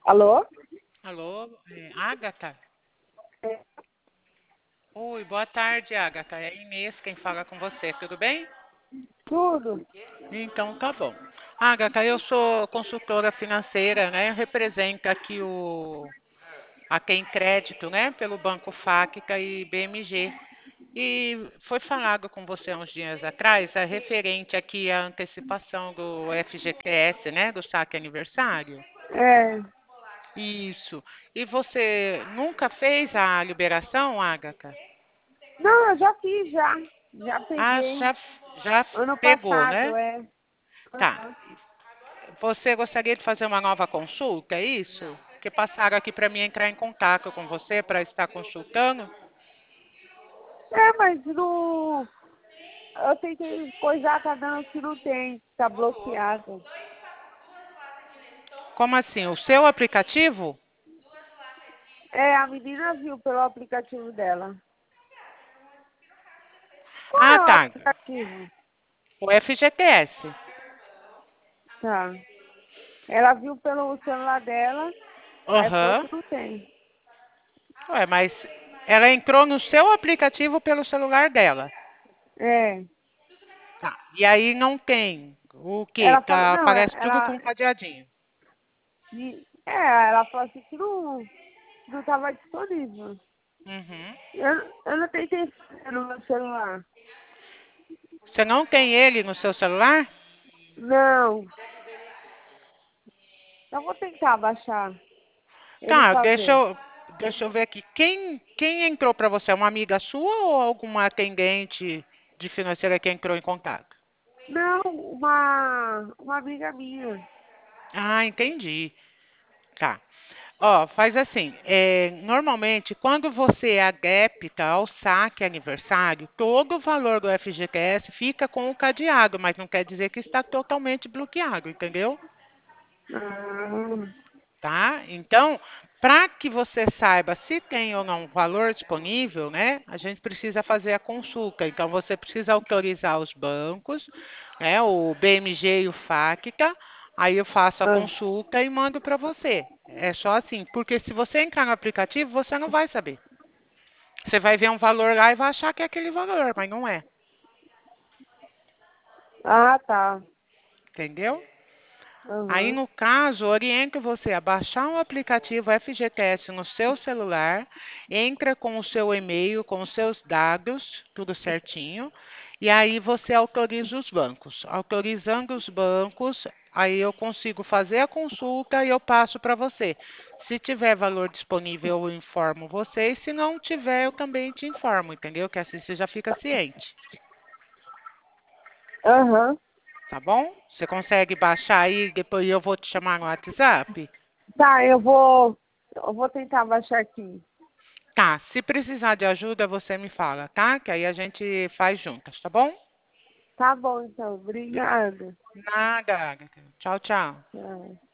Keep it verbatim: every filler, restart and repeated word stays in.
Alô? Alô, é, Agatha? É, Oi, boa tarde, Agatha. É a Inês quem fala com você, tudo bem? tudo? Então, tá bom. Agatha, eu sou consultora financeira, né? Eu represento aqui o a Quem Crédito, né? Pelo Banco Fática e B M G. E foi falado com você há uns dias atrás, a referente aqui à antecipação do F G T S, né? Do saque aniversário. É. Isso. E você nunca fez a liberação, Agatha? Não, eu já fiz, já. Já Ah, peguei. já, já Ano pegou, passado, né? é. Tá. Aham. Você gostaria de fazer uma nova consulta, é isso? Que passaram aqui para mim entrar em contato com você para estar consultando? É, mas não. Eu tentei coisar, tá dando que não tem. Tá bloqueado. Como assim? O seu aplicativo? É, a menina viu pelo aplicativo dela. Qual Ah, é o tá. aplicativo? O F G T S. Tá. Ela viu pelo celular dela, aí falou Aham. que não tem. Ué, mas ela entrou no seu aplicativo pelo celular dela. É. Tá. E aí não tem. O quê? Ela falou, Tá, não, é- aparece tudo com ela. um cadeadinho. É, ela falou assim que não, não tava disponível. Uhum. Eu, eu não tentei fazer no meu celular. Você não tem ele no seu celular? Não. Eu vou tentar baixar ele Tá, pra deixa ver. eu, deixa eu ver aqui. Quem, quem entrou para você? É uma amiga sua ou alguma atendente de financeira que entrou em contato? Não, uma, uma amiga minha. Ah, entendi. Tá. Ó, faz assim. É, normalmente, quando você adepta ao saque aniversário, todo o valor do F G T S fica com o cadeado, mas não quer dizer que está totalmente bloqueado, entendeu? Ah, Tá? Então, para que você saiba se tem ou não valor disponível, né? A gente precisa fazer a consulta. Então, você precisa autorizar os bancos, né? O B M G e o Facta. Aí eu faço a ah, consulta e mando para você. É só assim, porque se você entrar no aplicativo, você não vai saber. Você vai ver um valor lá e vai achar que é aquele valor, mas não é. ah, tá. Entendeu? Aí, Aham. no caso, oriento você a baixar o aplicativo F G T S no seu celular, entra com o seu e-mail, com os seus dados, tudo certinho, e aí você autoriza os bancos. Autorizando os bancos, aí eu consigo fazer a consulta e eu passo para você. Se tiver valor disponível, eu informo você, e se não tiver, eu também te informo, entendeu? Que assim você já fica ciente, Aham. tá bom? Você consegue baixar aí, depois eu vou te chamar no WhatsApp? Tá, eu vou. Eu vou tentar baixar aqui. Tá, se precisar de ajuda, você me fala, tá? Que aí a gente faz juntas, tá bom? Tá bom, então. Obrigada. Nada, Agatha. Tchau, tchau. Tchau.